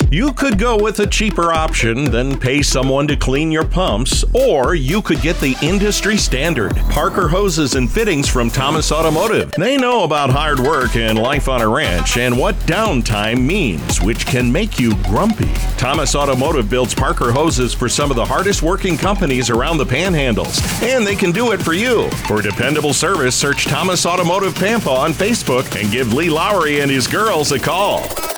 You could go with a cheaper option than pay someone to clean your pumps, or you could get the industry standard Parker hoses and fittings from Thomas Automotive. They know about hard work and life on a ranch and what downtime means, which can make you grumpy. Thomas Automotive builds Parker hoses for some of the hardest working companies around the Panhandles, and they can do it for you. For dependable service, search Thomas Automotive Pampa on Facebook and give Lee Lowry and his girls a call.